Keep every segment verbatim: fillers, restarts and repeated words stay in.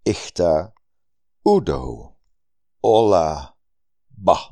Ichta, Udo, Olla, Bah.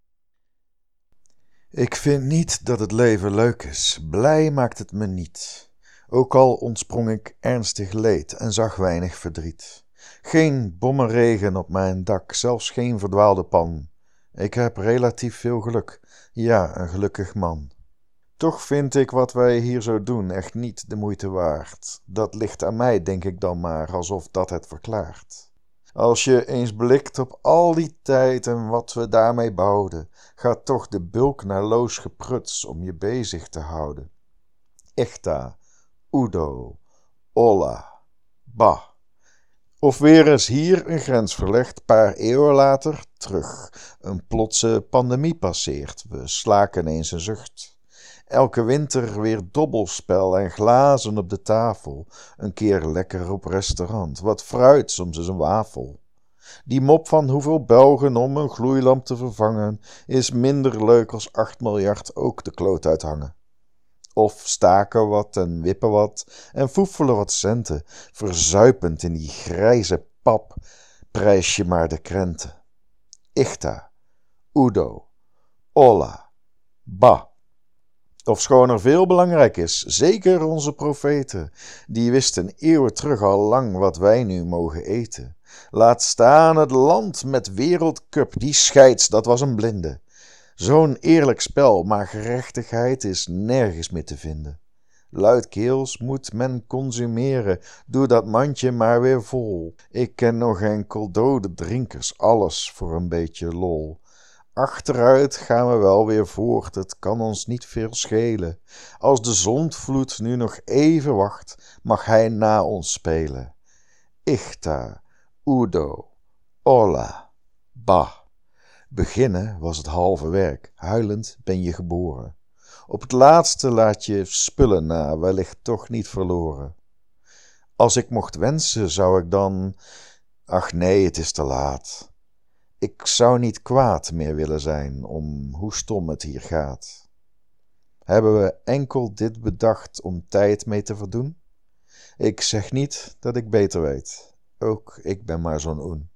Ik vind niet dat het leven leuk is, blij maakt het me niet. Ook al ontsprong ik ernstig leed en zag weinig verdriet. Geen bommenregen op mijn dak, zelfs geen verdwaalde pan. Ik heb relatief veel geluk, ja, een gelukkig man. Toch vind ik wat wij hier zo doen echt niet de moeite waard. Dat ligt aan mij, denk ik dan maar, alsof dat het verklaart. Als je eens blikt op al die tijd en wat we daarmee bouwden, gaat toch de bulk naar loos gepruts om je bezig te houden. Ichta, Udo, Olla, Bah. Of weer eens hier een grens verlegd, paar eeuwen later terug. Een plotse pandemie passeert, we slaken eens een zucht. Elke winter weer dobbelspel en glazen op de tafel. Een keer lekker op restaurant, wat fruit, soms eens een wafel. Die mop van hoeveel Belgen om een gloeilamp te vervangen is minder leuk als acht miljard ook de kloot uithangen. Of staken wat en wippen wat en foefelen wat centen, verzuipend in die grijze pap, prijs je maar de krenten. Ichta, Udo, Olla, Bah. Ofschoon er veel belangrijk is, zeker onze profeten, die wisten eeuwen terug al lang wat wij nu mogen eten. Laat staan het land met wereldcup, die scheids, dat was een blinde. Zo'n eerlijk spel, maar gerechtigheid is nergens meer te vinden. Luidkeels moet men consumeren, doe dat mandje maar weer vol. Ik ken nog enkel dode drinkers, alles voor een beetje lol. Achteruit gaan we wel weer voort, het kan ons niet veel schelen. Als de zondvloed nu nog even wacht, mag hij na ons spelen. Ichta, Udo, Olla, Bah. Beginnen was het halve werk, huilend ben je geboren. Op het laatste laat je spullen na, wellicht toch niet verloren. Als ik mocht wensen, zou ik dan... Ach nee, het is te laat. Ik zou niet kwaad meer willen zijn om hoe stom het hier gaat. Hebben we enkel dit bedacht om tijd mee te verdoen? Ik zeg niet dat ik beter weet, ook ik ben maar zo'n oen.